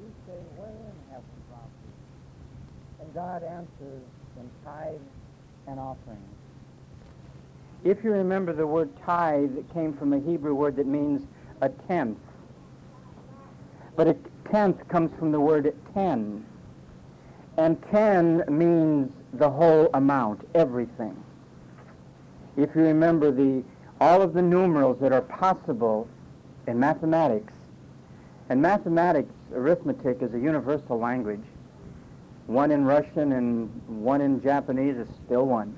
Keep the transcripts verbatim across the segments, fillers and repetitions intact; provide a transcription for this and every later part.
you say, wherein have we robbed thee? And God answers in tithes and offerings. If you remember, the word tithe came from a Hebrew word that means a tenth. But a tenth comes from the word ten. And ten means the whole amount, everything. If you remember, the all of the numerals that are possible in mathematics, and mathematics, arithmetic, is a universal language. One in Russian and one in Japanese is still one.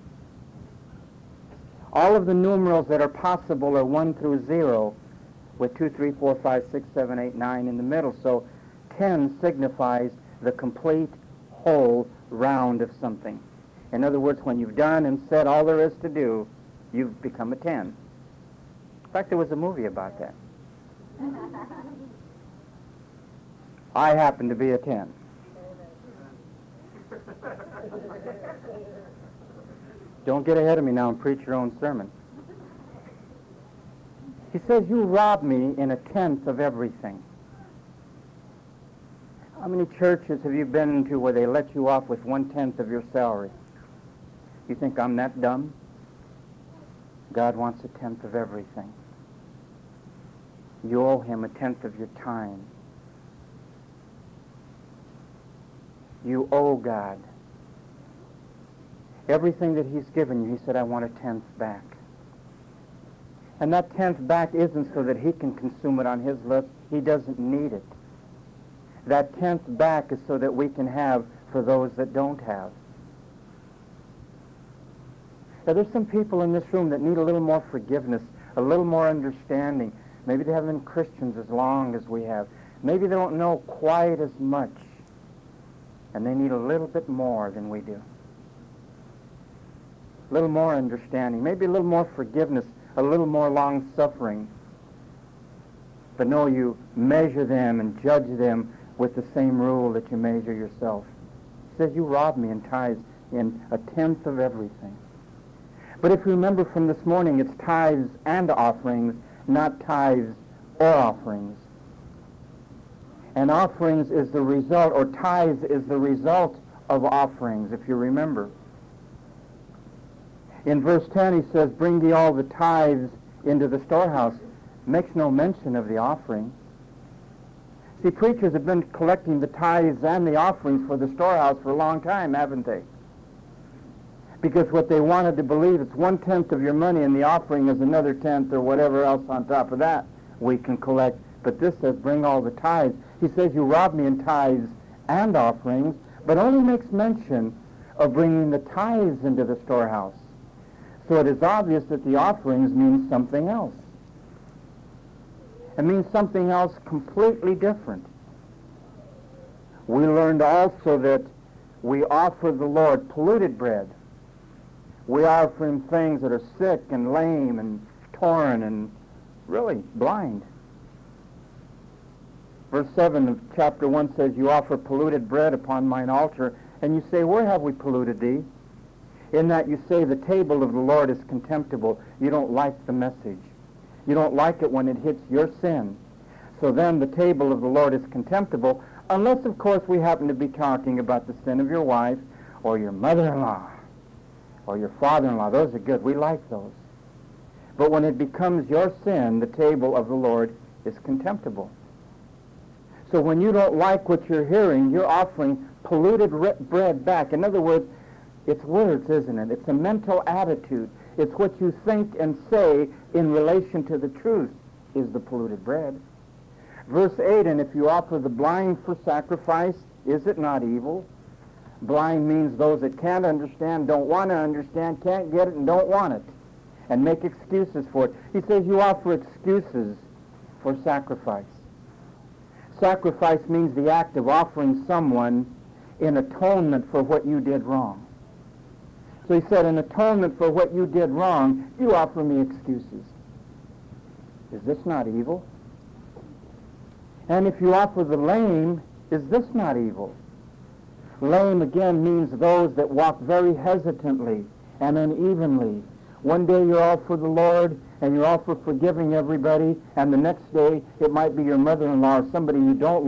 All of the numerals that are possible are one through zero, with two, three, four, five, six, seven, eight, nine in the middle. So ten signifies the complete whole round of something. In other words, when you've done and said all there is to do, you've become a ten. In fact, there was a movie about that. I happen to be a ten. Don't get ahead of me now and preach your own sermon. He says, you robbed me in a tenth of everything. How many churches have you been to where they let you off with one-tenth of your salary? You think I'm that dumb? God wants a tenth of everything. You owe him a tenth of your time. You owe God everything that he's given you. He said, I want a tenth back. And that tenth back isn't so that he can consume it on his list. He doesn't need it. That tenth back is so that we can have for those that don't have. Now, there's some people in this room that need a little more forgiveness, a little more understanding. Maybe they haven't been Christians as long as we have. Maybe they don't know quite as much. And they need a little bit more than we do. A little more understanding, maybe a little more forgiveness, a little more long-suffering. But no, you measure them and judge them with the same rule that you measure yourself. He says, you robbed me in tithes in a tenth of everything. But if you remember from this morning, it's tithes and offerings, not tithes or offerings. And offerings is the result, or tithes is the result of offerings, if you remember. In verse ten, he says, bring thee all the tithes into the storehouse. Makes no mention of the offering. See, preachers have been collecting the tithes and the offerings for the storehouse for a long time, haven't they? Because what they wanted to believe, it's one-tenth of your money, and the offering is another tenth or whatever else on top of that we can collect. But this says, bring all the tithes. He says, you robbed me in tithes and offerings, but only makes mention of bringing the tithes into the storehouse. So it is obvious that the offerings mean something else. It means something else completely different. We learned also that we offer the Lord polluted bread. We offer him things that are sick and lame and torn and really blind. Verse seven of chapter one says, you offer polluted bread upon mine altar. And you say, where have we polluted thee? In that you say the table of the Lord is contemptible. You don't like the message. You don't like it when it hits your sin. So then the table of the Lord is contemptible, unless, of course, we happen to be talking about the sin of your wife or your mother-in-law or your father-in-law. Those are good. We like those. But when it becomes your sin, the table of the Lord is contemptible. So when you don't like what you're hearing, you're offering polluted bread back. In other words, it's words, isn't it? It's a mental attitude. It's what you think and say in relation to the truth is the polluted bread. Verse eight, and if you offer the blind for sacrifice, is it not evil? Blind means those that can't understand, don't want to understand, can't get it, and don't want it, and make excuses for it. He says you offer excuses for sacrifice. Sacrifice means the act of offering someone in atonement for what you did wrong. So he said, in atonement for what you did wrong, you offer me excuses. Is this not evil? And if you offer the lame, is this not evil? Lame, again, means those that walk very hesitantly and unevenly. One day you're all for the Lord, and you're all for forgiving everybody, and the next day it might be your mother-in-law or somebody you don't like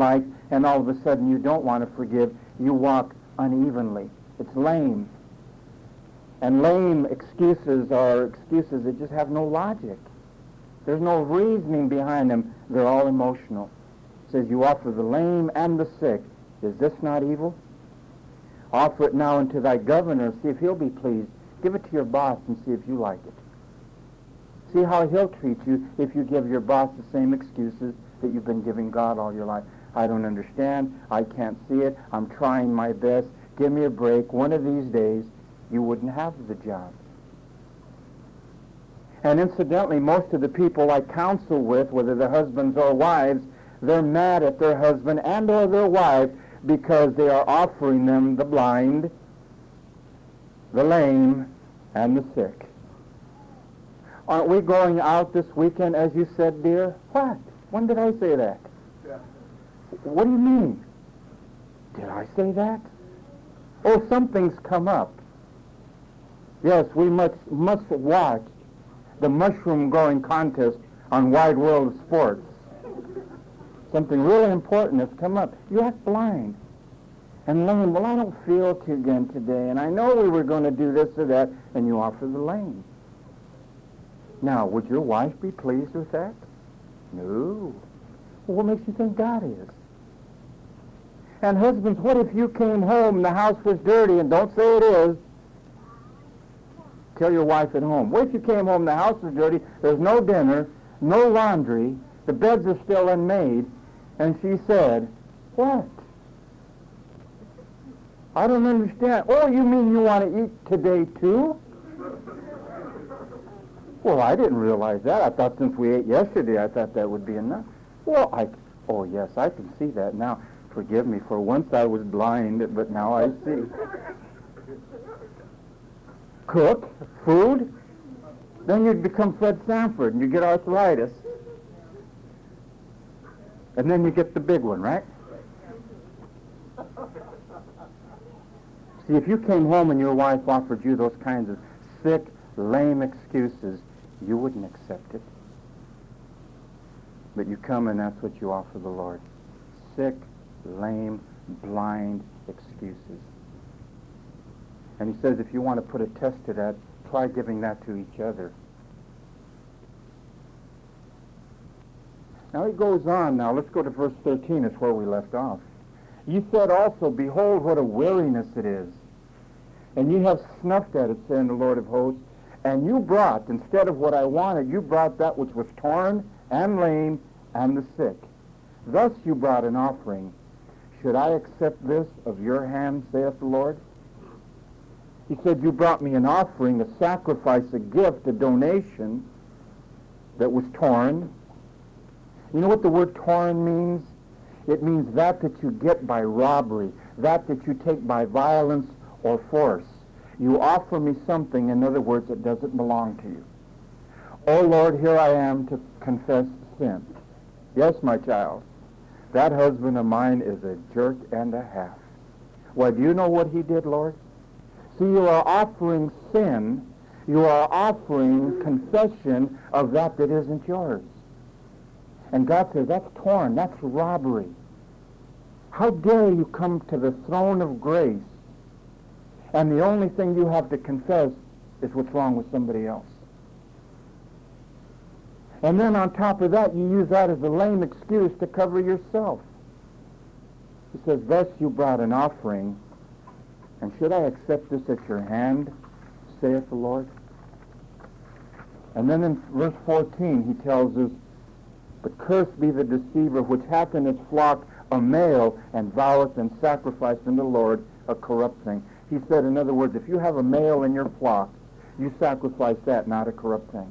and all of a sudden you don't want to forgive. You walk unevenly. It's lame. And lame excuses are excuses that just have no logic. There's no reasoning behind them. They're all emotional. It says you offer the lame and the sick. Is this not evil? Offer it now unto thy governor, see if he'll be pleased. Give it to your boss and see if you like it. See how he'll treat you if you give your boss the same excuses that you've been giving God all your life. I don't understand. I can't see it. I'm trying my best. Give me a break. One of these days, you wouldn't have the job. And incidentally, most of the people I counsel with, whether they're husbands or wives, they're mad at their husband and or their wife because they are offering them the blind, the lame, and the sick. Aren't we going out this weekend, as you said, dear? What? When did I say that? Yeah. What do you mean? Did I say that? Oh, something's come up. Yes, we must, must watch the mushroom-growing contest on Wide World of Sports. Something really important has come up. You act blind and lame. Well, I don't feel too good today, and I know we were going to do this or that, and you offer the lame. Now, would your wife be pleased with that? No. Well, what makes you think God is? And husbands, what if you came home and the house was dirty, and don't say it is. Tell your wife at home. What if you came home and the house was dirty, there's no dinner, no laundry, the beds are still unmade, and she said, what? I don't understand. Oh, you mean you want to eat today too? Well, I didn't realize that. I thought since we ate yesterday, I thought that would be enough. Well, I, oh yes, I can see that now. Forgive me, for once I was blind, but now I see. Cook, food, then you'd become Fred Sanford and you get arthritis. And then you get the big one, right? See, if you came home and your wife offered you those kinds of sick, lame excuses, you wouldn't accept it. But you come and that's what you offer the Lord. Sick, lame, blind excuses. And he says if you want to put a test to that, try giving that to each other. Now he goes on now. Let's go to verse thirteen. It's where we left off. You said also, behold, what a weariness it is. And you have snuffed at it, saying the Lord of hosts. And you brought, instead of what I wanted, you brought that which was torn and lame and the sick. Thus you brought an offering. Should I accept this of your hand, saith the Lord? He said, you brought me an offering, a sacrifice, a gift, a donation that was torn. You know what the word torn means? It means that that you get by robbery, that that you take by violence or force. You offer me something, in other words, that doesn't belong to you. Oh, Lord, here I am to confess sin. Yes, my child, that husband of mine is a jerk and a half. Well, do you know what he did, Lord? See, you are offering sin. You are offering confession of that that isn't yours. And God says, that's torn. That's robbery. How dare you come to the throne of grace and the only thing you have to confess is what's wrong with somebody else. And then on top of that, you use that as a lame excuse to cover yourself. He says, thus you brought an offering, and should I accept this at your hand, saith the Lord? And then in verse fourteen, he tells us, but cursed be the deceiver which hath in his flock a male, and voweth and sacrificeth unto the Lord a corrupt thing. He said, in other words, if you have a male in your flock, you sacrifice that, not a corrupt thing.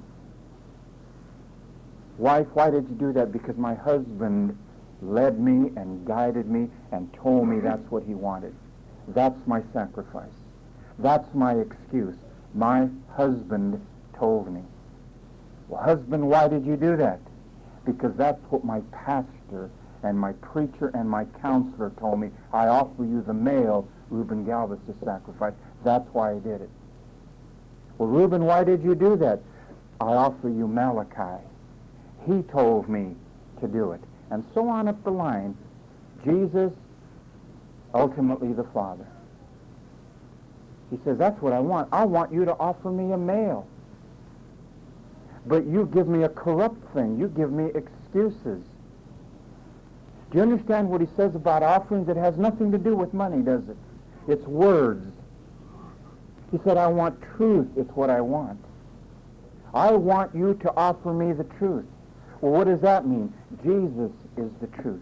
Wife, why did you do that? Because my husband led me and guided me and told me that's what he wanted. That's my sacrifice. That's my excuse. My husband told me. Well, husband, why did you do that? Because that's what my pastor and my preacher and my counselor told me. I offer you the male, Reuben Galvis, to sacrifice. That's why I did it. Well, Reuben, why did you do that? I offer you Malachi. He told me to do it. And so on up the line. Jesus, ultimately the Father. He says, that's what I want. I want you to offer me a male. But you give me a corrupt thing. You give me excuses. Do you understand what he says about offerings? It has nothing to do with money, does it? It's words. He said, I want truth. It's what I want. I want you to offer me the truth. Well, what does that mean? Jesus is the truth.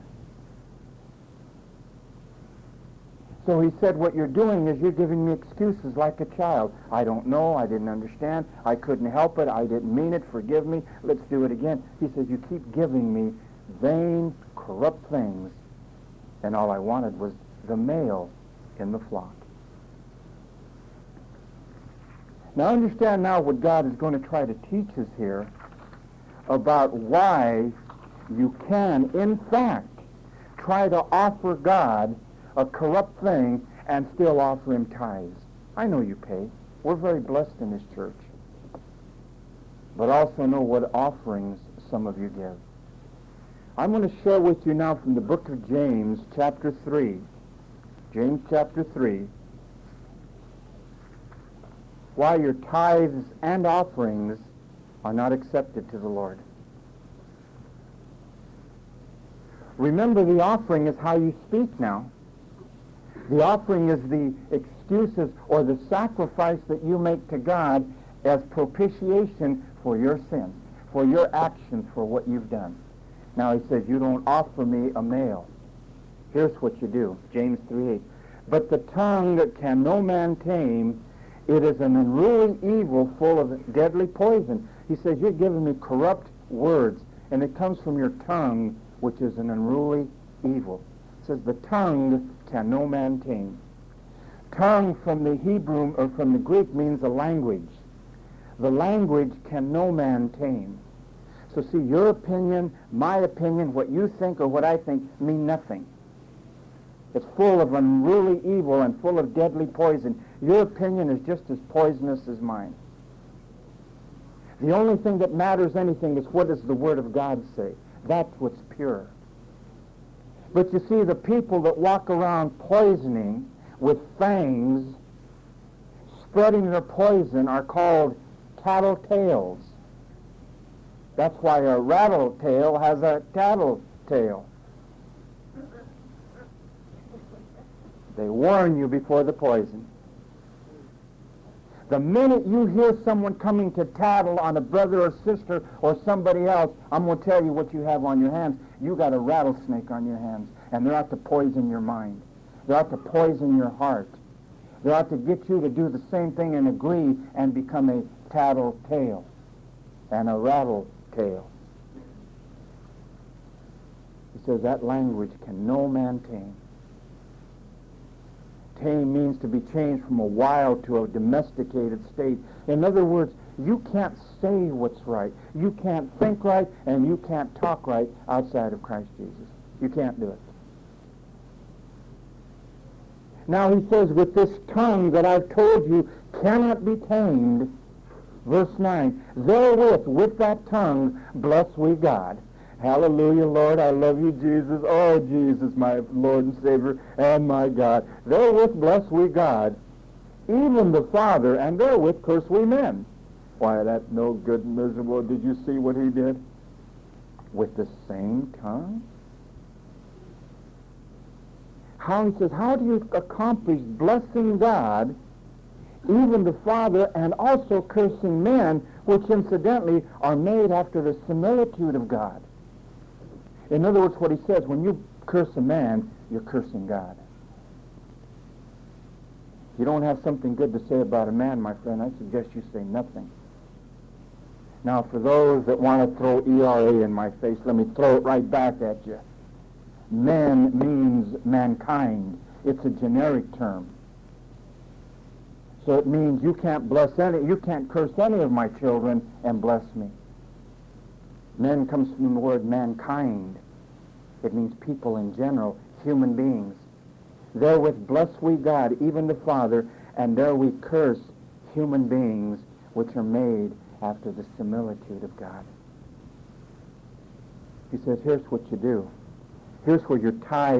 So he said, what you're doing is you're giving me excuses like a child. I don't know. I didn't understand. I couldn't help it. I didn't mean it. Forgive me. Let's do it again. He says, you keep giving me vain, corrupt things. And all I wanted was the male in the flock. Now understand now what God is going to try to teach us here about why you can, in fact, try to offer God a corrupt thing and still offer him tithes. I know you pay. We're very blessed in this church. But also know what offerings some of you give. I'm going to share with you now from the book of James, chapter three. James chapter three. Why your tithes and offerings are not accepted to the Lord. Remember, the offering is how you speak now. The offering is the excuses or the sacrifice that you make to God as propitiation for your sin, for your actions, for what you've done. Now he says, you don't offer me a male. Here's what you do, James three eight. But the tongue can no man tame. It is an unruly evil full of deadly poison. He says, you're giving me corrupt words, and it comes from your tongue, which is an unruly evil. It says, the tongue can no man tame. Tongue from the Hebrew or from the Greek means a language. The language can no man tame. So see, your opinion, my opinion, what you think or what I think mean nothing. It's full of unruly evil and full of deadly poison. Your opinion is just as poisonous as mine. The only thing that matters anything is what does the Word of God say. That's what's pure. But you see, the people that walk around poisoning with fangs, spreading their poison, are called tattletales. That's why a rattletail has a tattletale. They warn you before the poison. The minute you hear someone coming to tattle on a brother or sister or somebody else, I'm going to tell you what you have on your hands. You got a rattlesnake on your hands, and they're out to poison your mind. They're out to poison your heart. They're out to get you to do the same thing and agree and become a tattletale and a rattletail. He says that language can no man tame. Tame means to be changed from a wild to a domesticated state. In other words, you can't say what's right. You can't think right, and you can't talk right outside of Christ Jesus. You can't do it. Now he says, with this tongue that I've told you cannot be tamed, verse nine, therewith, with that tongue, bless we God. Hallelujah, Lord, I love you, Jesus. Oh, Jesus, my Lord and Savior and my God. Therewith bless we God, even the Father, and therewith curse we men. Why, that's no good, miserable. Did you see what he did? With the same tongue? How he says, how do you accomplish blessing God, even the Father, and also cursing men, which incidentally are made after the similitude of God? In other words, what he says, when you curse a man, you're cursing God. If you don't have something good to say about a man, my friend, I suggest you say nothing. Now, for those that want to throw E R A in my face, let me throw it right back at you. Man means mankind. It's a generic term. So it means you can't bless any, you can't curse any of my children and bless me. Men comes from the word mankind. It means people in general, human beings. Therewith bless we God, even the Father, and there we curse human beings which are made after the similitude of God. He says, here's what you do. Here's where your tithes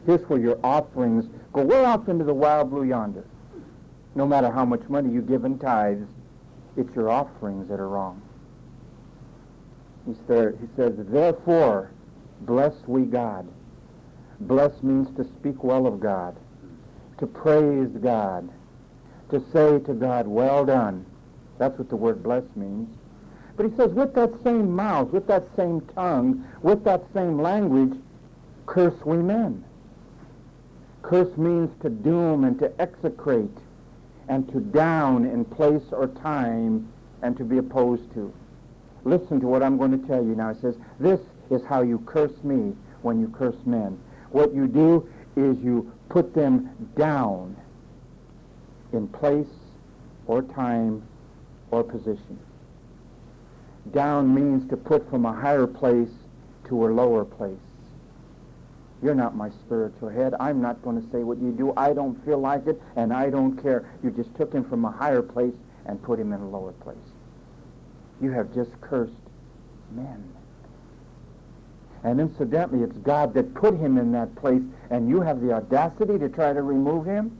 Here's where your offerings go way off into the wild blue yonder. No matter how much money you give in tithes, it's your offerings that are wrong. He's there, he says, therefore, bless we God. Bless means to speak well of God, to praise God, to say to God, well done. That's what the word bless means. But he says, with that same mouth, with that same tongue, with that same language, curse we men. Curse means to doom and to execrate and to down in place or time and to be opposed to. Listen to what I'm going to tell you now. It says, this is how you curse me when you curse men. What you do is you put them down in place or time or position. Down means to put from a higher place to a lower place. You're not my spiritual head. I'm not going to say what you do. I don't feel like it, and I don't care. You just took him from a higher place and put him in a lower place. You have just cursed men. And incidentally, it's God that put him in that place, and you have the audacity to try to remove him?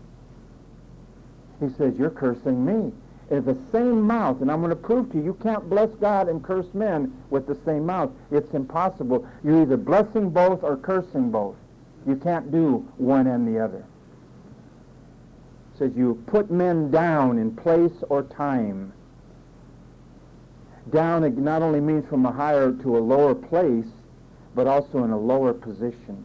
He says, you're cursing me. In the same mouth, and I'm going to prove to you, you can't bless God and curse men with the same mouth. It's impossible. You're either blessing both or cursing both. You can't do one and the other. It says you put men down in place or time. Down, it not only means from a higher to a lower place, but also in a lower position.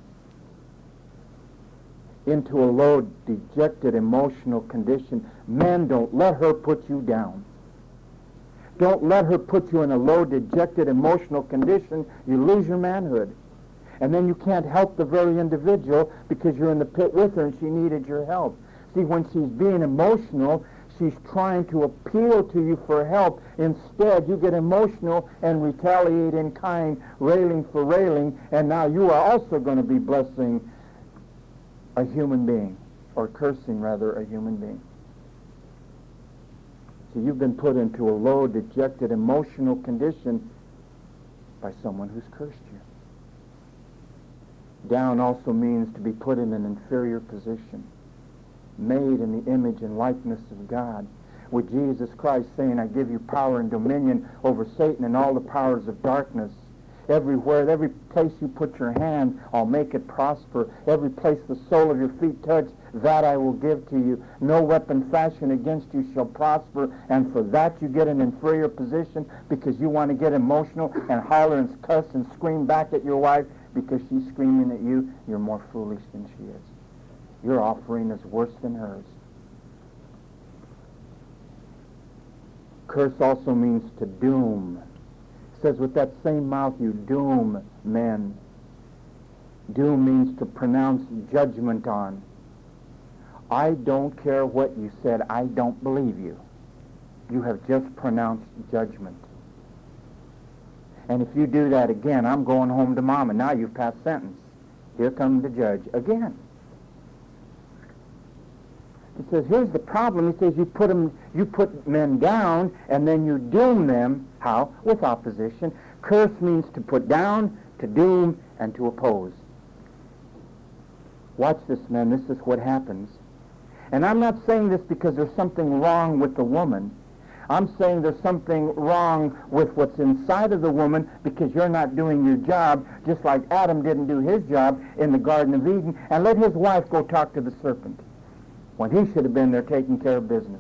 Into a low, dejected, emotional condition. Men, don't let her put you down. Don't let her put you in a low, dejected, emotional condition. You lose your manhood. And then you can't help the very individual because you're in the pit with her and she needed your help. See, when she's being emotional, she's trying to appeal to you for help. Instead, you get emotional and retaliate in kind, railing for railing, and now you are also going to be blessing a human being, or cursing, rather, a human being. So you've been put into a low, dejected, emotional condition by someone who's cursed you. Down also means to be put in an inferior position, made in the image and likeness of God, with Jesus Christ saying, I give you power and dominion over Satan and all the powers of darkness. Everywhere, every place you put your hand, I'll make it prosper. Every place the sole of your feet touch, that I will give to you. No weapon fashioned against you shall prosper. And for that you get an inferior position because you want to get emotional and holler and cuss and scream back at your wife because she's screaming at you. You're more foolish than she is. Your offering is worse than hers. Curse also means to doom. Says with that same mouth you doom men. Doom means to pronounce judgment on. I don't care what you said. I don't believe you. You have just pronounced judgment. And if you do that again, I'm going home to Mama. Now you've passed sentence. Here comes the judge again. He says, here's the problem. He says, you put them, you put men down, and then you doom them. How? With opposition. Curse means to put down, to doom, and to oppose. Watch this, men. This is what happens. And I'm not saying this because there's something wrong with the woman. I'm saying there's something wrong with what's inside of the woman because you're not doing your job, just like Adam didn't do his job in the Garden of Eden, and let his wife go talk to the serpent when he should have been there taking care of business.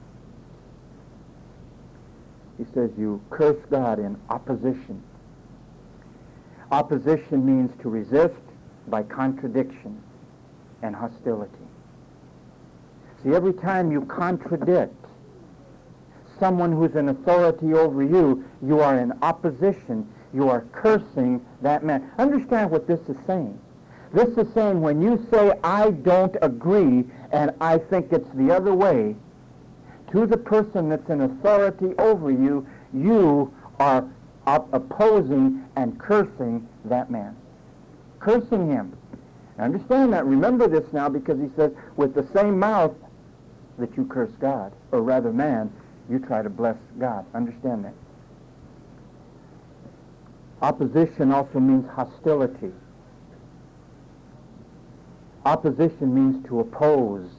He says you curse God in opposition. Opposition means to resist by contradiction and hostility. See, every time you contradict someone who's in authority over you, you are in opposition. You are cursing that man. Understand what this is saying. This is saying when you say, I don't agree and I think it's the other way, to the person that's in authority over you, you are op- opposing and cursing that man. Cursing him. Understand that. Remember this now, because he says, with the same mouth that you curse God, or rather man, you try to bless God. Understand that. Opposition also means hostility. Opposition means to oppose.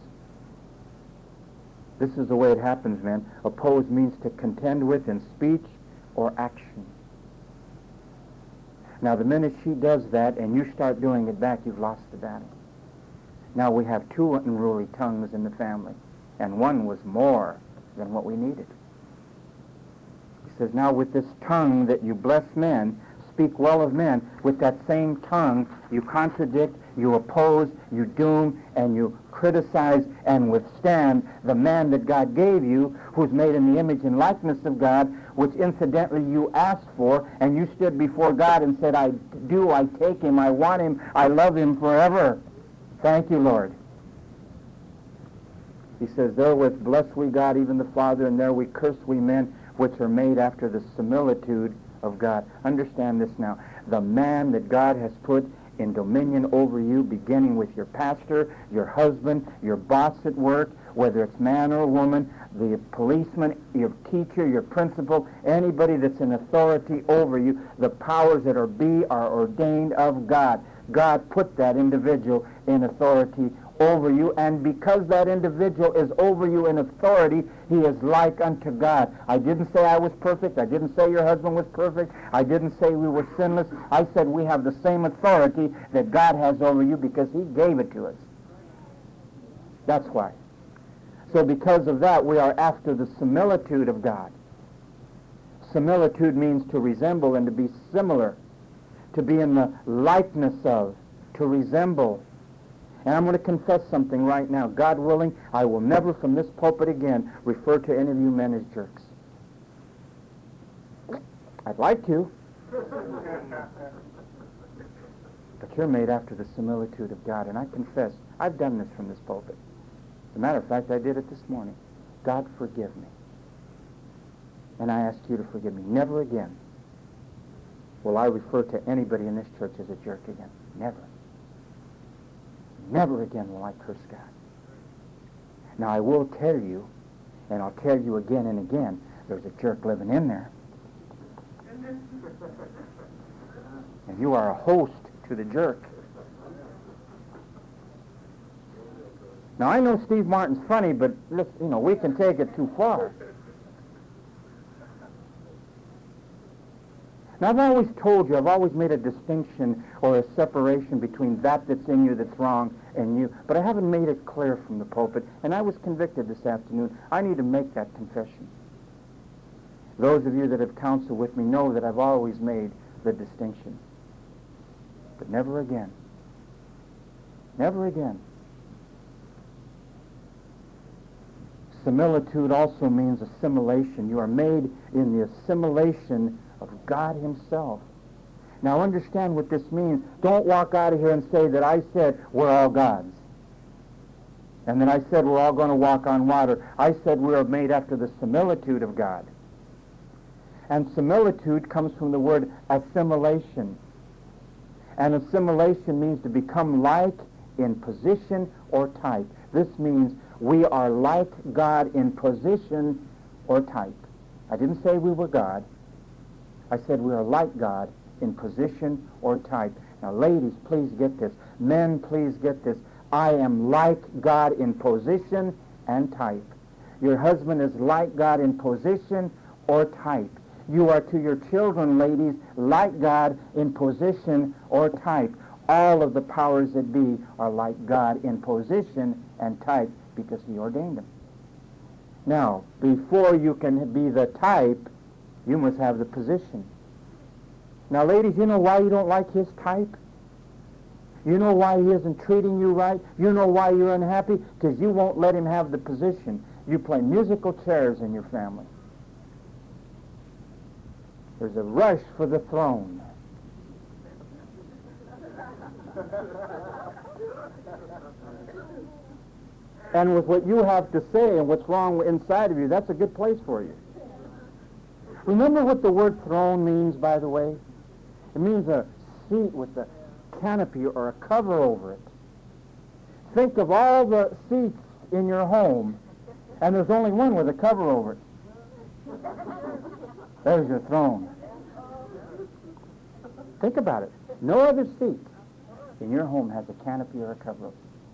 This is the way it happens, man. Oppose means to contend with in speech or action. Now, the minute she does that and you start doing it back, you've lost the battle. Now we have two unruly tongues in the family, and one was more than what we needed. He says, now with this tongue that you bless men, speak well of men, with that same tongue you contradict, you oppose, you doom, and you criticize and withstand the man that God gave you, who's made in the image and likeness of God, which incidentally you asked for, and you stood before God and said, I do, I take him, I want him, I love him forever. Thank you, Lord. He says, therewith bless we God, even the Father, and there we curse we men, which are made after the similitude of God. Understand this now. The man that God has put in dominion over you, beginning with your pastor, your husband, your boss at work, whether it's man or woman, the policeman, your teacher, your principal, anybody that's in authority over you, the powers that are be are ordained of God. God put that individual in authority over you, and because that individual is over you in authority, he is like unto God. I didn't say I was perfect. I didn't say your husband was perfect. I didn't say we were sinless. I said we have the same authority that God has over you because he gave it to us. That's why. So because of that, we are after the similitude of God. Similitude means to resemble and to be similar, to be in the likeness of, to resemble. And I'm going to confess something right now. God willing, I will never from this pulpit again refer to any of you men as jerks. I'd like to. But you're made after the similitude of God. And I confess, I've done this from this pulpit. As a matter of fact, I did it this morning. God, forgive me. And I ask you to forgive me. Never again will I refer to anybody in this church as a jerk again. Never. Never again will I curse God. Now, I will tell you, and I'll tell you again and again, there's a jerk living in there. And you are a host to the jerk. Now, I know Steve Martin's funny, but let's, you know, we can take it too far. Now, I've always told you, I've always made a distinction or a separation between that that's in you that's wrong and you, but I haven't made it clear from the pulpit, and I was convicted this afternoon. I need to make that confession. Those of you that have counseled with me know that I've always made the distinction. But never again. Never again. Similitude also means assimilation. You are made in the assimilation of God himself. Now understand what this means. Don't walk out of here and say that I said we're all God's. And then I said we're all going to walk on water. I said we are made after the similitude of God. And similitude comes from the word assimilation. And assimilation means to become like in position or type. This means we are like God in position or type. I didn't say we were God. I said we are like God in position or type. Now, ladies, please get this. Men, please get this. I am like God in position and type. Your husband is like God in position or type. You are to your children, ladies, like God in position or type. All of the powers that be are like God in position and type because he ordained them. Now, before you can be the type, you must have the position. Now, ladies, you know why you don't like his type? You know why he isn't treating you right? You know why you're unhappy? Because you won't let him have the position. You play musical chairs in your family. There's a rush for the throne. And with what you have to say and what's wrong inside of you, that's a good place for you. Remember what the word throne means, by the way? It means a seat with a canopy or a cover over it. Think of all the seats in your home, and there's only one with a cover over it. There's your throne. Think about it. No other seat in your home has a canopy or a cover over it.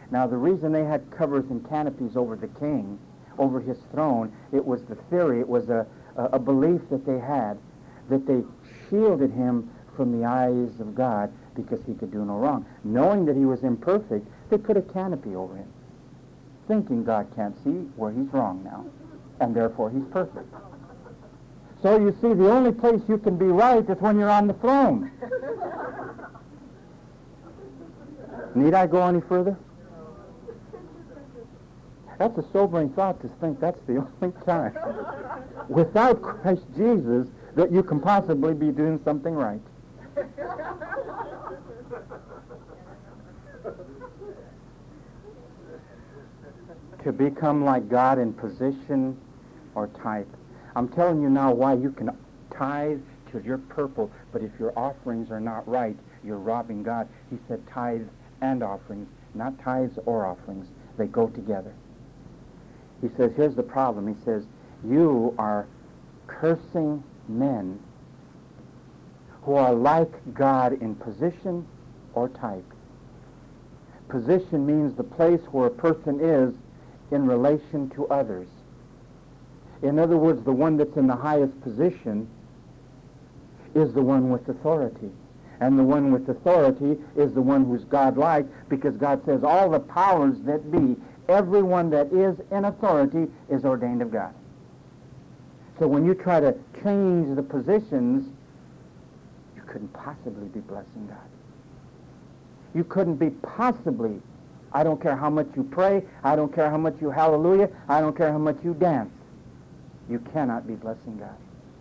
Now, the reason they had covers and canopies over the king, over his throne, it was the theory, it was a, a, a belief that they had, that they shielded him from the eyes of God because he could do no wrong. Knowing that he was imperfect, they put a canopy over him, thinking God can't see where he's wrong now, and therefore he's perfect. So you see, the only place you can be right is when you're on the throne. Need I go any further? That's a sobering thought to think that's the only time without Christ Jesus that you can possibly be doing something right. To become like God in position or type. I'm telling you now why you can tithe till you're purple, but if your offerings are not right, you're robbing God. He said tithe and offerings, not tithes or offerings. They go together. He says, here's the problem. He says, you are cursing men who are like God in position or type. Position means the place where a person is in relation to others. In other words, the one that's in the highest position is the one with authority. And the one with authority is the one who's God-like, because God says all the powers that be, everyone that is in authority is ordained of God. So when you try to change the positions, you couldn't possibly be blessing God. You couldn't be possibly, I don't care how much you pray, I don't care how much you hallelujah, I don't care how much you dance. You cannot be blessing God.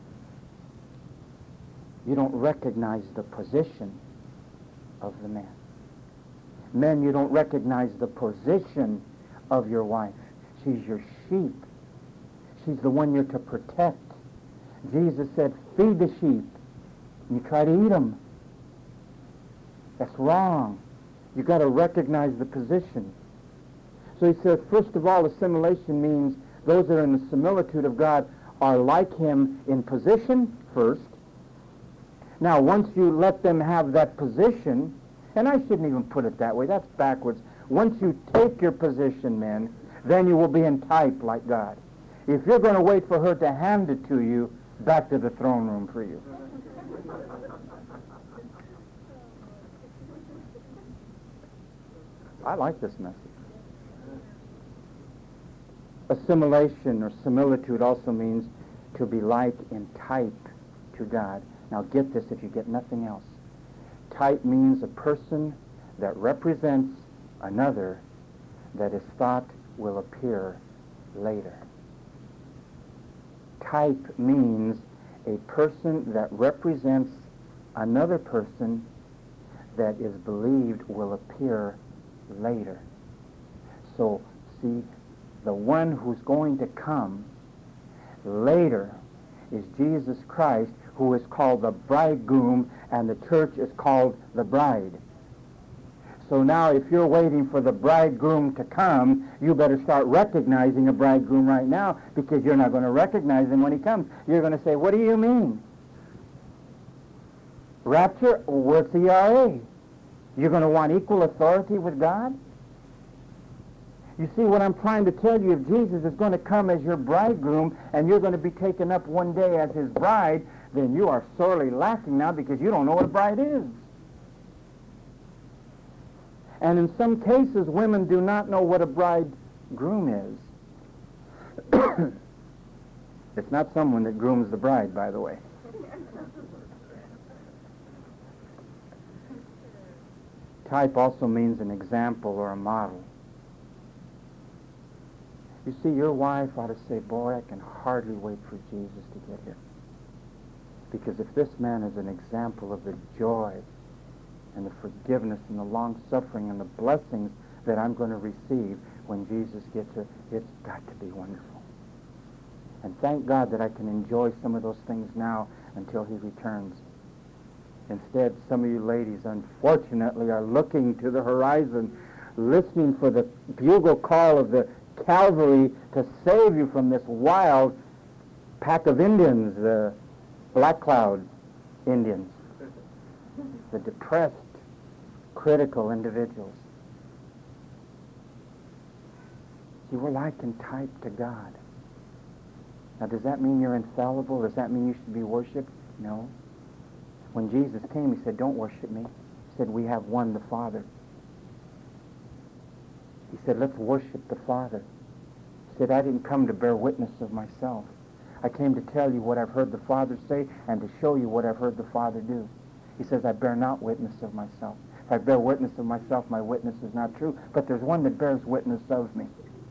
You don't recognize the position of the man. Men, you don't recognize the position of your wife. She's your sheep. She's the one you're to protect. Jesus said, feed the sheep. You try to eat them. That's wrong. You've got to recognize the position. So he says, first of all, assimilation means those that are in the similitude of God are like him in position first. Now, once you let them have that position, and I shouldn't even put it that way, that's backwards. Once you take your position, men, then you will be in type like God. If you're going to wait for her to hand it to you, back to the throne room for you. I like this message. Assimilation or similitude also means to be like in type to God. Now get this if you get nothing else. Type means a person that represents another that is thought will appear later. Type means a person that represents another person that is believed will appear later. So, see, the one who's going to come later is Jesus Christ, who is called the bridegroom, and the church is called the bride. So now if you're waiting for the bridegroom to come, you better start recognizing a bridegroom right now, because you're not going to recognize him when he comes. You're going to say, what do you mean? Rapture? What's the R A? You're going to want equal authority with God? You see, what I'm trying to tell you, if Jesus is going to come as your bridegroom and you're going to be taken up one day as his bride, then you are sorely lacking now, because you don't know what a bride is. And in some cases, women do not know what a bridegroom is. It's not someone that grooms the bride, by the way. Type also means an example or a model. You see, your wife ought to say, boy, I can hardly wait for Jesus to get here. Because if this man is an example of the joy and the forgiveness and the long-suffering and the blessings that I'm going to receive when Jesus gets here, it's got to be wonderful. And thank God that I can enjoy some of those things now until he returns. Instead, some of you ladies, unfortunately, are looking to the horizon, listening for the bugle call of the Calvary to save you from this wild pack of Indians, the Black Cloud Indians, the depressed, critical individuals. See, we're likened type to God. Now, does that mean you're infallible? Does that mean you should be worshipped? No. When Jesus came, he said, don't worship me. He said, we have one, the Father. He said, let's worship the Father. He said, I didn't come to bear witness of myself. I came to tell you what I've heard the Father say and to show you what I've heard the Father do. He says, I bear not witness of myself. If I bear witness of myself, my witness is not true. But there's one that bears witness of me.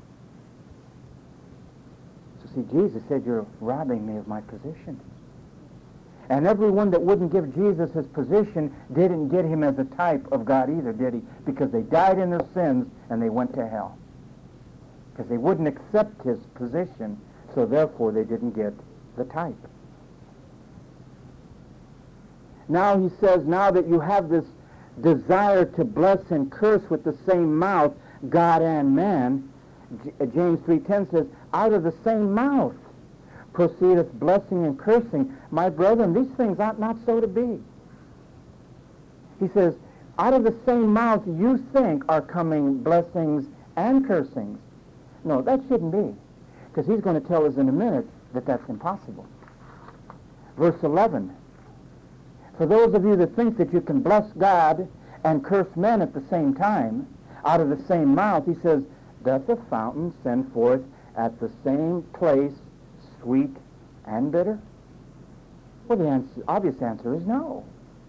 So see, Jesus said, you're robbing me of my position. And everyone that wouldn't give Jesus his position didn't get him as a type of God either, did he? Because they died in their sins and they went to hell. Because they wouldn't accept his position, so therefore they didn't get the type. Now he says, now that you have this desire to bless and curse with the same mouth, God and man, J- James three ten says, out of the same mouth proceedeth blessing and cursing. My brethren, these things ought not so to be. He says, out of the same mouth you think are coming blessings and cursings. No, that shouldn't be. Because he's going to tell us in a minute that that's impossible. Verse eleven. For those of you that think that you can bless God and curse men at the same time, out of the same mouth, he says, doth the fountain send forth at the same place sweet and bitter? Well, the answer, obvious answer is no.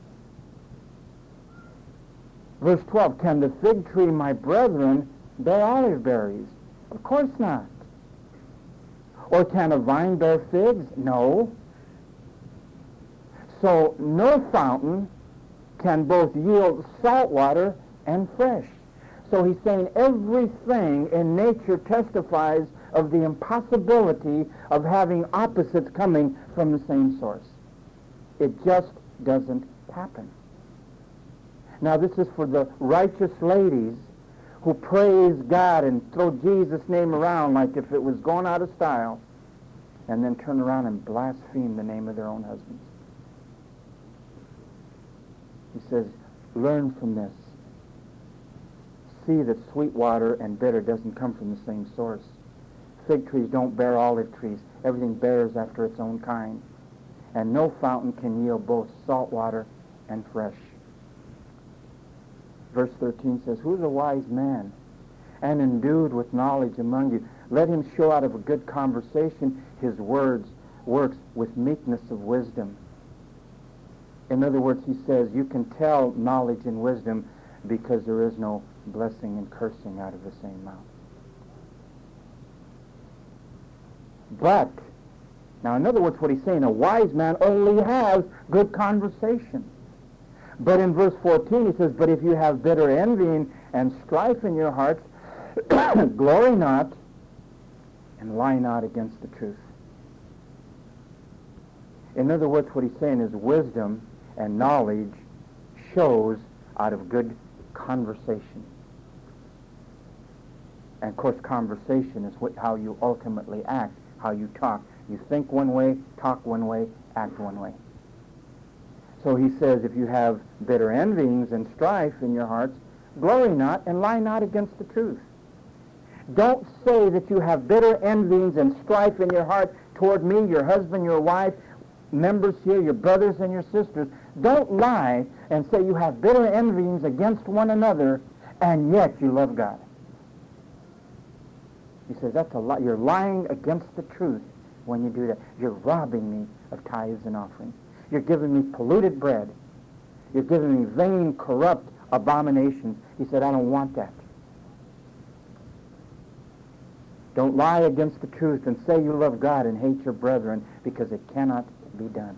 Verse twelve, can the fig tree, my brethren, bear olive berries? Of course not. Or can a vine bear figs? No. So no fountain can both yield salt water and fresh. So he's saying everything in nature testifies of the impossibility of having opposites coming from the same source. It just doesn't happen. Now this is for the righteous ladies who praise God and throw Jesus' name around like if it was going out of style, and then turn around and blaspheme the name of their own husbands. He says, learn from this. See that sweet water and bitter doesn't come from the same source. Fig trees don't bear olive trees. Everything bears after its own kind. And no fountain can yield both salt water and fresh. Verse thirteen says, who's a wise man and endued with knowledge among you? Let him show out of a good conversation his words, works with meekness of wisdom. In other words, he says, you can tell knowledge and wisdom because there is no blessing and cursing out of the same mouth. But, now in other words, what he's saying, a wise man only has good conversation. But in verse fourteen, he says, but if you have bitter envying and strife in your hearts, glory not and lie not against the truth. In other words, what he's saying is wisdom and knowledge shows out of good conversation. And of course, conversation is what, how you ultimately act, how you talk. You think one way, talk one way, act one way. So he says, if you have bitter envyings and strife in your hearts, glory not and lie not against the truth. Don't say that you have bitter envyings and strife in your heart toward me, your husband, your wife, members here, your brothers and your sisters. Don't lie and say you have bitter envyings against one another, and yet you love God. He says that's a lie. You're lying against the truth when you do that. You're robbing me of tithes and offerings. You're giving me polluted bread. You're giving me vain, corrupt abominations. He said, I don't want that. Don't lie against the truth and say you love God and hate your brethren, because it cannot be done.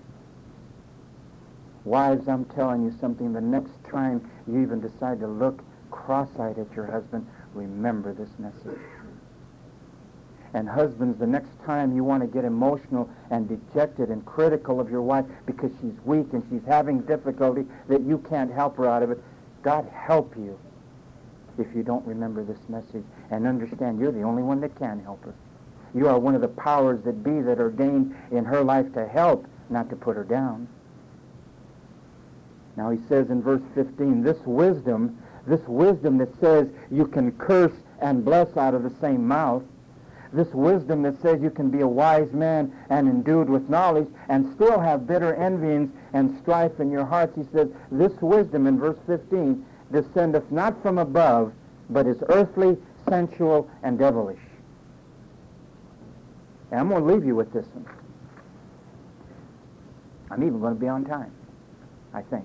Wives, I'm telling you something. The next time you even decide to look cross-eyed at your husband, remember this message. And husbands, the next time you want to get emotional and dejected and critical of your wife because she's weak and she's having difficulty that you can't help her out of it, God help you if you don't remember this message and understand you're the only one that can help her. You are one of the powers that be that are ordained in her life to help, not to put her down. Now he says in verse fifteen, this wisdom, this wisdom that says you can curse and bless out of the same mouth. This wisdom that says you can be a wise man and endued with knowledge and still have bitter envyings and strife in your hearts. He says, this wisdom, in verse fifteen, descendeth not from above, but is earthly, sensual, and devilish. And I'm going to leave you with this one. I'm even going to be on time, I think.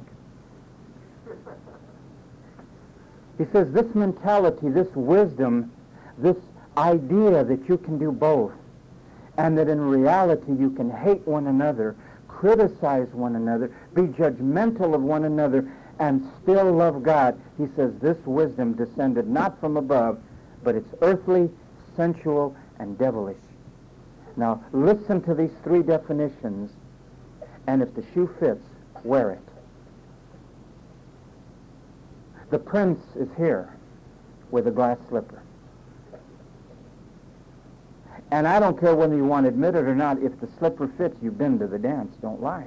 He says this mentality, this wisdom, this idea that you can do both, and that in reality you can hate one another, criticize one another, be judgmental of one another, and still love God. He says this wisdom descended not from above, but it's earthly, sensual, and devilish. Now, listen to these three definitions, and if the shoe fits, wear it. The prince is here with a glass slipper. And I don't care whether you want to admit it or not, if the slipper fits, you've been to the dance. Don't lie.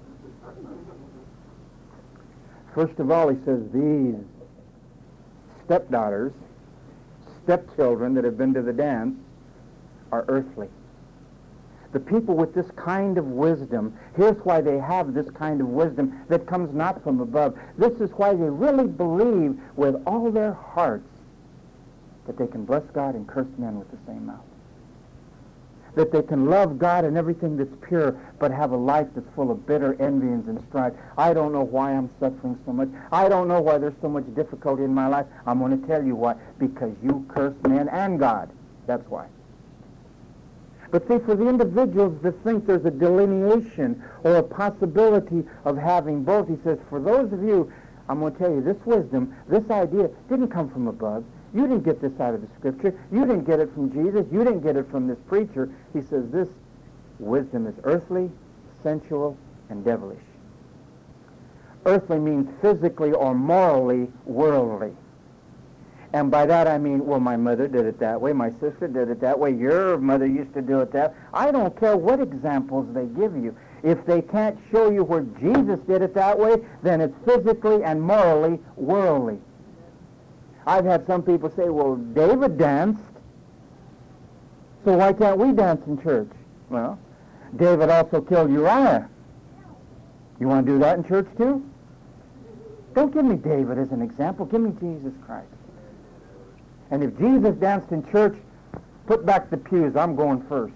First of all, he says these stepdaughters, stepchildren that have been to the dance are earthly. The people with this kind of wisdom, here's why they have this kind of wisdom that comes not from above. This is why they really believe with all their hearts that they can bless God and curse men with the same mouth. That they can love God and everything that's pure, but have a life that's full of bitter envyings and strife. I don't know why I'm suffering so much. I don't know why there's so much difficulty in my life. I'm going to tell you why. Because you curse men and God. That's why. But see, for the individuals that think there's a delineation or a possibility of having both, he says, for those of you, I'm going to tell you, this wisdom, this idea didn't come from above. You didn't get this out of the Scripture. You didn't get it from Jesus. You didn't get it from this preacher. He says this wisdom is earthly, sensual, and devilish. Earthly means physically or morally worldly. And by that I mean, well, my mother did it that way, my sister did it that way, your mother used to do it that way. I don't care what examples they give you. If they can't show you where Jesus did it that way, then it's physically and morally worldly. I've had some people say, well, David danced, so why can't we dance in church? Well, David also killed Uriah. You want to do that in church too? Don't give me David as an example. Give me Jesus Christ. And if Jesus danced in church, put back the pews. I'm going first.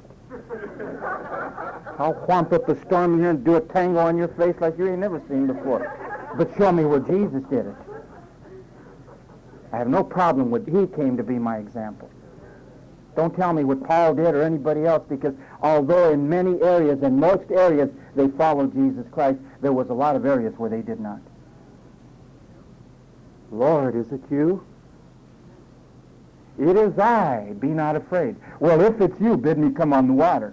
I'll whomp up a storm in here and do a tango on your face like you ain't never seen before. But show me where Jesus did it. I have no problem with he came to be my example. Don't tell me what Paul did or anybody else, because although in many areas, in most areas, they followed Jesus Christ, there was a lot of areas where they did not. Lord, is it you? It is I, be not afraid. Well, if it's you, bid me come on the water.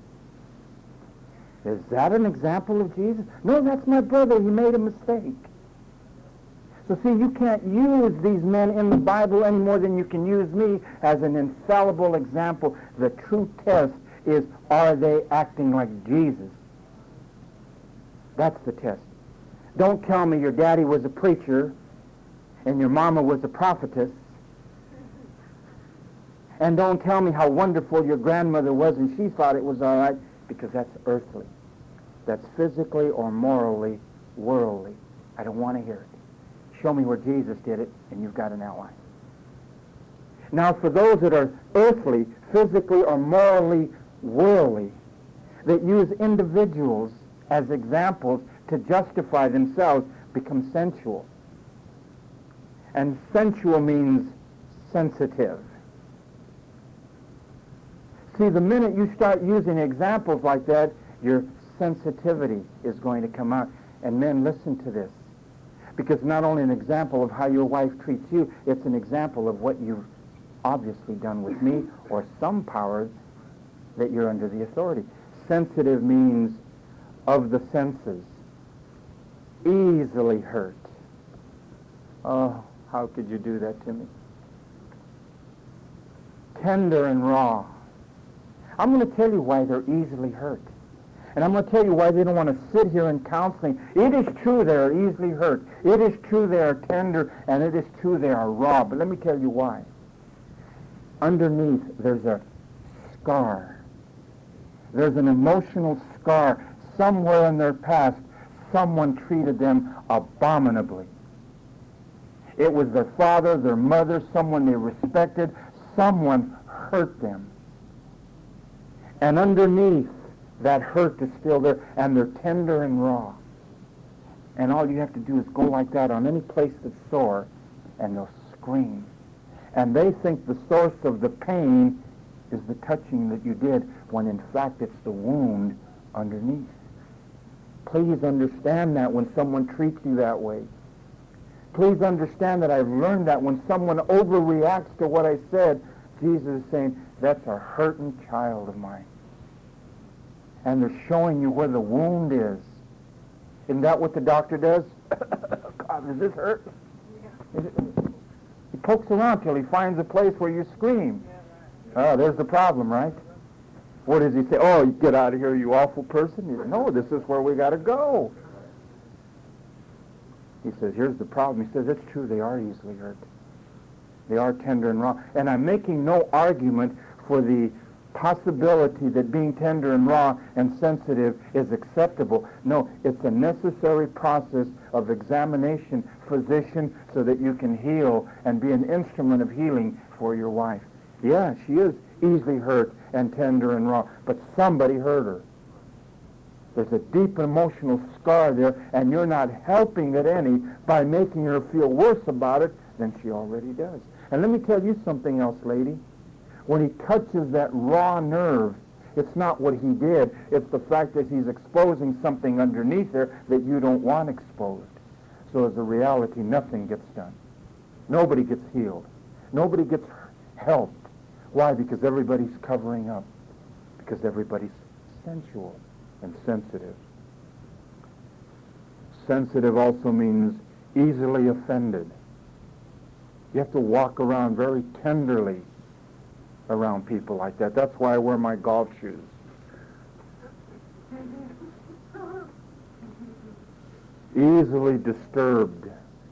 Is that an example of Jesus? No, that's my brother. He made a mistake. So see, you can't use these men in the Bible any more than you can use me as an infallible example. The true test is, are they acting like Jesus? That's the test. Don't tell me your daddy was a preacher and your mama was a prophetess. And don't tell me how wonderful your grandmother was and she thought it was all right, because that's earthly. That's physically or morally worldly. I don't want to hear it. Show me where Jesus did it, and you've got an outline. Now, for those that are earthly, physically or morally worldly, that use individuals as examples to justify themselves, become sensual. And sensual means sensitive. See, the minute you start using examples like that, your sensitivity is going to come out. And men, listen to this. Because not only an example of how your wife treats you, it's an example of what you've obviously done with me, or some powers that you're under the authority. Sensitive means of the senses. Easily hurt. Oh, how could you do that to me? Tender and raw. I'm going to tell you why they're easily hurt. And I'm going to tell you why they don't want to sit here in counseling. It is true they are easily hurt. It is true they are tender, and it is true they are raw. But let me tell you why. underneath there's a scar. There's an emotional scar. Somewhere in their past, someone treated them abominably. It was their father, their mother, someone they respected. Someone hurt them. And underneath, that hurt is still there, and they're tender and raw. And all you have to do is go like that on any place that's sore, and they'll scream. And they think the source of the pain is the touching that you did, when in fact it's the wound underneath. Please understand that when someone treats you that way. Please understand that I've learned that when someone overreacts to what I said, Jesus is saying, that's a hurting child of mine. And they're showing you where the wound is. Isn't that what the doctor does? God, does this hurt? Is it, he pokes around till he finds a place where you scream. Oh, there's the problem, right? What does he say? Oh, you get out of here, you awful person. You say, no, this is where we got to go. He says, here's the problem. He says, it's true, they are easily hurt. They are tender and raw. And I'm making no argument for the possibility that being tender and raw and sensitive is acceptable. No, it's a necessary process of examination, physician, so that you can heal and be an instrument of healing for your wife. Yeah, she is easily hurt and tender and raw, but somebody hurt her. There's a deep emotional scar there, and you're not helping it any by making her feel worse about it than she already does. And let me tell you something else, lady. When he touches that raw nerve, it's not what he did. It's the fact that he's exposing something underneath there that you don't want exposed. So as a reality, nothing gets done. Nobody gets healed. Nobody gets helped. Why? Because everybody's covering up. Because everybody's sensual and sensitive. Sensitive also means easily offended. You have to walk around very tenderly around people like that. That's why I wear my golf shoes. Easily disturbed,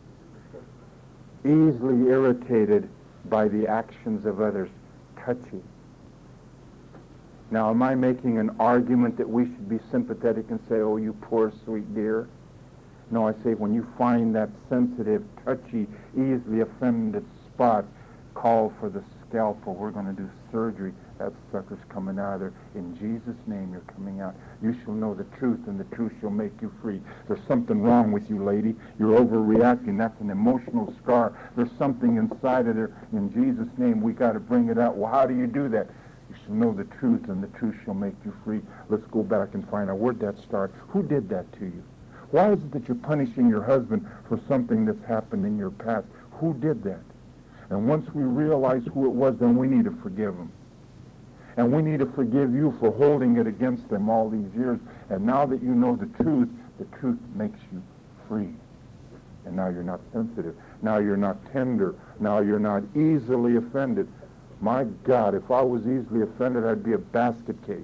easily irritated by the actions of others. Touchy. Now, am I making an argument that we should be sympathetic and say, oh, you poor sweet dear? No, I say when you find that sensitive, touchy, easily offended spot, call for the scalpel. We're going to do surgery. That sucker's coming out of there. In Jesus' name, you're coming out. You shall know the truth, and the truth shall make you free. There's something wrong with you, lady. You're overreacting. That's an emotional scar. There's something inside of there. In Jesus' name, we got to bring it out. Well, how do you do that? You shall know the truth, and the truth shall make you free. Let's go back and find out where'd that start. Who did that to you? Why is it that you're punishing your husband for something that's happened in your past? Who did that? And once we realize who it was, then we need to forgive him. And we need to forgive you for holding it against them all these years. And now that you know the truth, the truth makes you free. And now you're not sensitive. Now you're not tender. Now you're not easily offended. My God, if I was easily offended, I'd be a basket case.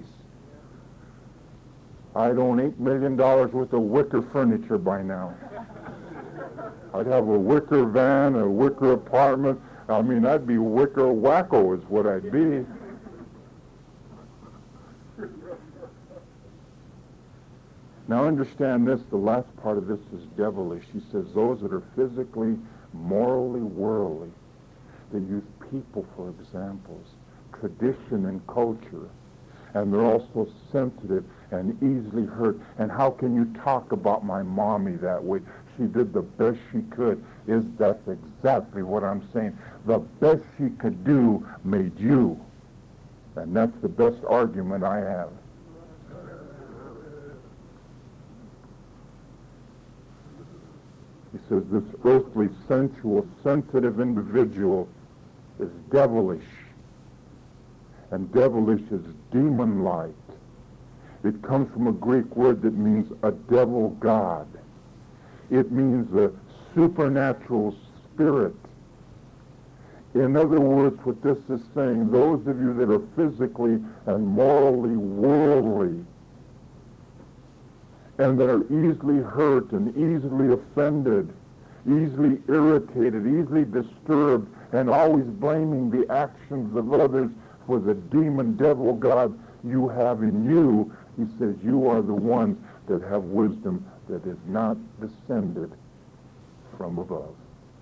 I'd own eight million dollars worth of wicker furniture by now. I'd have a wicker van, a wicker apartment. I mean, I'd be wicker wacko is what I'd be. Now understand this, the last part of this is devilish. He says those that are physically, morally, worldly, they use people for examples, tradition and culture, and they're also sensitive and easily hurt. And how can you talk about my mommy that way? She did the best she could. Is that's exactly what I'm saying. The best she could do made you. And that's the best argument I have. He says this earthly, sensual, sensitive individual is devilish. And devilish is demon-like. It comes from a Greek word that means a devil god. It means a supernatural spirit. In other words, what this is saying, those of you that are physically and morally worldly and that are easily hurt and easily offended, easily irritated, easily disturbed, and always blaming the actions of others for the demon devil God you have in you. He says you are the ones that have wisdom that is not descended from above.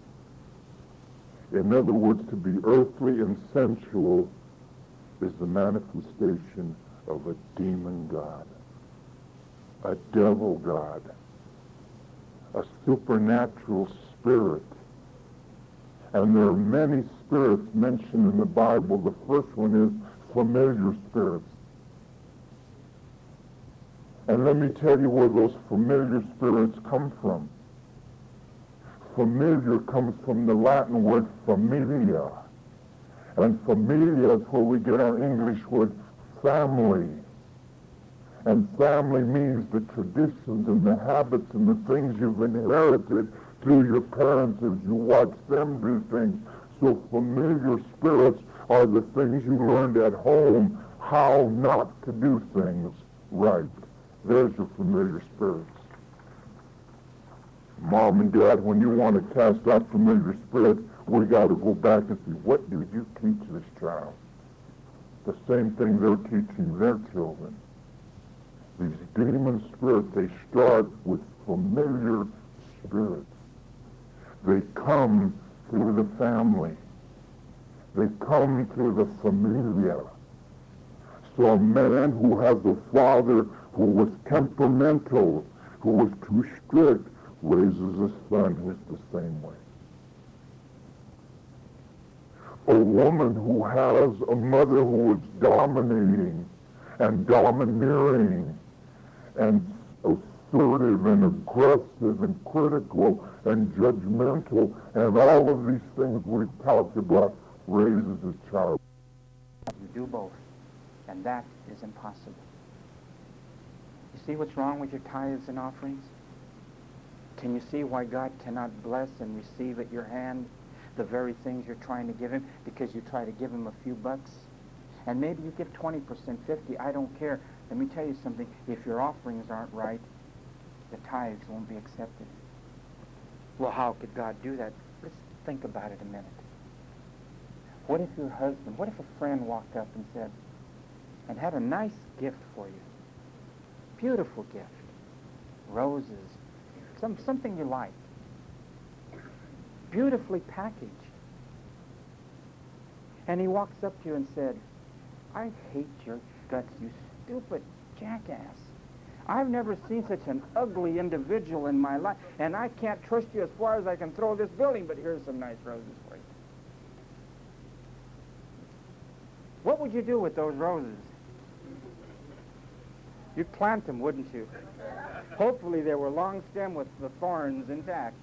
In other words, to be earthly and sensual is the manifestation of a demon God, a devil God, a supernatural spirit. And there are many spirits mentioned in the Bible. The first one is familiar spirits. And let me tell you where those familiar spirits come from. Familiar comes from the Latin word familia. And familia is where we get our English word family. And family means the traditions and the habits and the things you've inherited through your parents as you watch them do things. So familiar spirits are the things you learned at home, how not to do things right. There's your familiar spirits. Mom and Dad, when you want to cast out familiar spirits, we got to go back and see, what did you teach this child? The same thing they're teaching their children. These demon spirits, they start with familiar spirits. They come through the family. They come through the familia. So a man who has a father who was temperamental, who was too strict, raises a son who's the same way. A woman who has a mother who is dominating and domineering and assertive and aggressive and critical and judgmental and all of these things we talked about raises a child. You do both, and that is impossible. You see what's wrong with your tithes and offerings? Can you see why God cannot bless and receive at your hand the very things you're trying to give him? Because you try to give him a few bucks. And maybe you give twenty percent, fifty, I don't care. Let me tell you something. If your offerings aren't right, the tithes won't be accepted. Well, how could God do that? Let's think about it a minute. What if your husband, what if a friend walked up and said, and had a nice gift for you? Beautiful gift. Roses. Some, something you like. Beautifully packaged. And he walks up to you and said, I hate your guts, you stupid jackass. I've never seen such an ugly individual in my life, and I can't trust you as far as I can throw this building, but here's some nice roses for you. What would you do with those roses? You'd plant them, wouldn't you? Hopefully they were long stem with the thorns intact.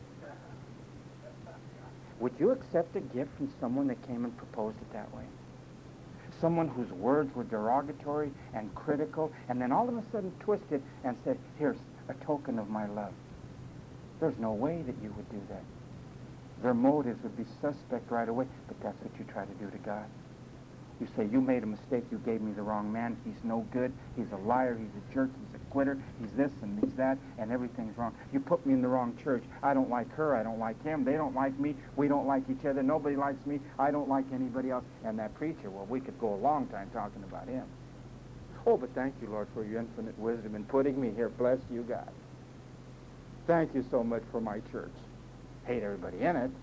Would you accept a gift from someone that came and proposed it that way? Someone whose words were derogatory and critical, and then all of a sudden twisted and said, here's a token of my love. There's no way that you would do that. Their motives would be suspect right away, but that's what you try to do to God. You say, you made a mistake, you gave me the wrong man, he's no good, he's a liar, he's a jerk, he's a quitter, he's this and he's that, and everything's wrong. You put me in the wrong church. I don't like her, I don't like him, they don't like me, we don't like each other, nobody likes me, I don't like anybody else. And that preacher, well, we could go a long time talking about him. Oh, but thank you, Lord, for your infinite wisdom in putting me here. Bless you, God. Thank you so much for my church. Hate everybody in it,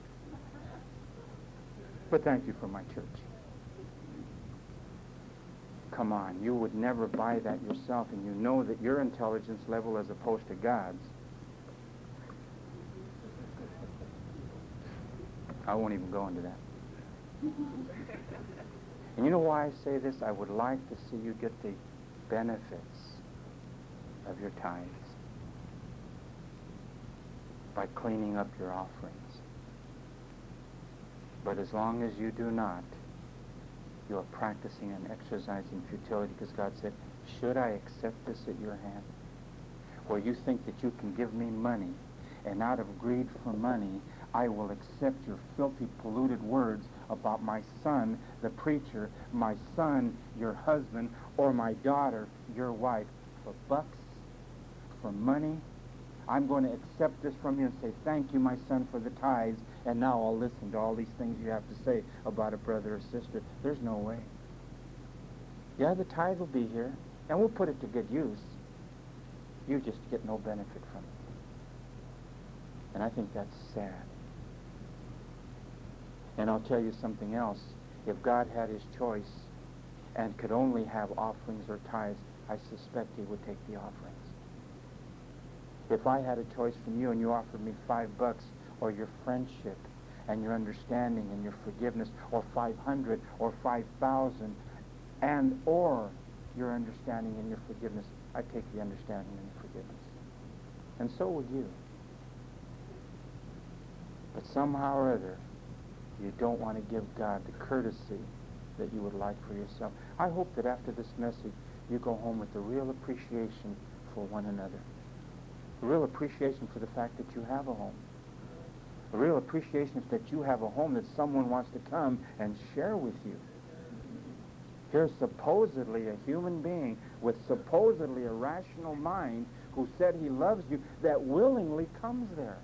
but thank you for my church. Come on, you would never buy that yourself, and you know that your intelligence level as opposed to God's. I won't even go into that. And you know why I say this? I would like to see you get the benefits of your tithes by cleaning up your offerings. But as long as you do not, you are practicing and exercising futility, because God said, should I accept this at your hand? Or you think that you can give me money, and out of greed for money, I will accept your filthy, polluted words about my son, the preacher, my son, your husband, or my daughter, your wife, for bucks, for money? I'm going to accept this from you and say, thank you, my son, for the tithes, and now I'll listen to all these things you have to say about a brother or sister. There's no way. Yeah, the tithe will be here, and we'll put it to good use. You just get no benefit from it. And I think that's sad. And I'll tell you something else. If God had his choice and could only have offerings or tithes, I suspect he would take the offerings. If I had a choice from you and you offered me five bucks or your friendship and your understanding and your forgiveness, or five hundred or five thousand, and or your understanding and your forgiveness, I'd take the understanding and the forgiveness. And so would you. But somehow or other, you don't want to give God the courtesy that you would like for yourself. I hope that after this message, you go home with a real appreciation for one another. A real appreciation for the fact that you have a home. A real appreciation that you have a home that someone wants to come and share with you. Here's supposedly a human being with supposedly a rational mind who said he loves you, that willingly comes there.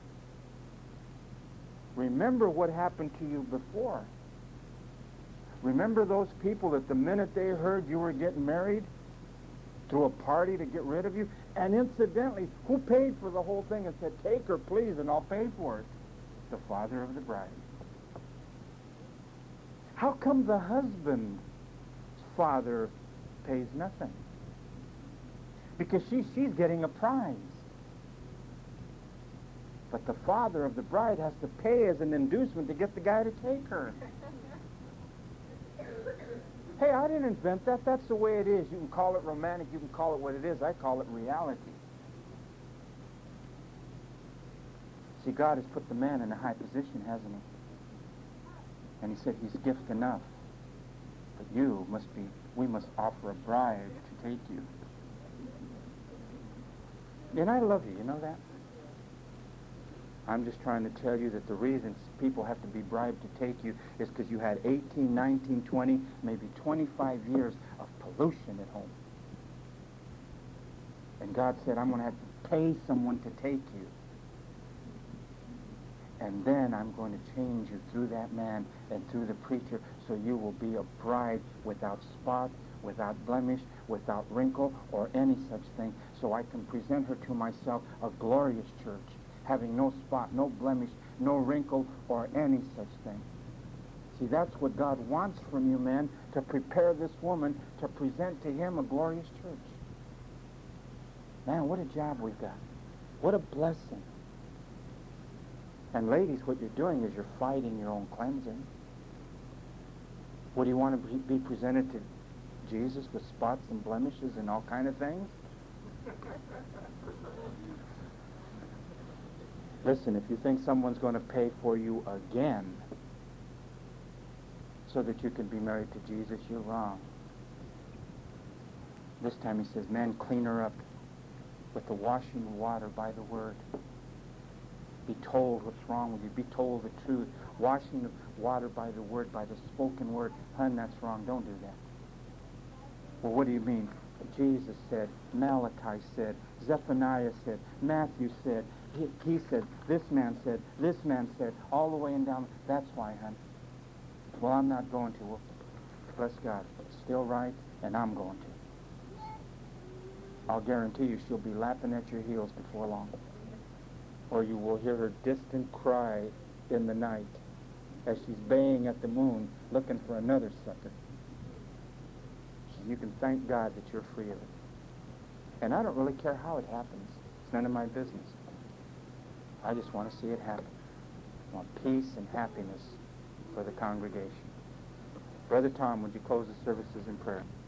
Remember what happened to you before. Remember those people that the minute they heard you were getting married, threw a party to get rid of you? And incidentally, who paid for the whole thing and said, take her, please, and I'll pay for it? The father of the bride. How come the husband's father pays nothing? Because she, she's getting a prize. But the father of the bride has to pay as an inducement to get the guy to take her. Hey, I didn't invent that. That's the way it is. You can call it romantic. You can call it what it is. I call it reality. See, God has put the man in a high position, hasn't he? And he said he's gift enough. But you must be, we must offer a bribe to take you. And I love you, you know that? I'm just trying to tell you that the reason people have to be bribed to take you is because you had eighteen, nineteen, twenty, maybe twenty-five years of pollution at home. And God said, I'm going to have to pay someone to take you. And then I'm going to change you through that man and through the preacher, so you will be a bride without spot, without blemish, without wrinkle, or any such thing, so I can present her to myself, a glorious church, having no spot, no blemish, no wrinkle, or any such thing. See, that's what God wants from you, man, to prepare this woman to present to him a glorious church. Man, what a job we've got. What a blessing. And ladies, what you're doing is you're fighting your own cleansing. What do you want to be presented to Jesus with spots and blemishes and all kind of things? Listen, if you think someone's going to pay for you again so that you can be married to Jesus, you're wrong. This time he says, man, clean her up with the washing water by the word. Be told what's wrong with you. Be told the truth. Washing the water by the word, by the spoken word. Hun, that's wrong. Don't do that. Well, what do you mean? Jesus said, Malachi said, Zephaniah said, Matthew said, he, he said, this man said, this man said, all the way and down. That's why, hon. Well, I'm not going to. Well, bless God. It's still right, and I'm going to. I'll guarantee you she'll be lapping at your heels before long. Or you will hear her distant cry in the night as she's baying at the moon, looking for another sucker. So you can thank God that you're free of it. And I don't really care how it happens. It's none of my business. I just want to see it happen. I want peace and happiness for the congregation. Brother Tom, would you close the services in prayer?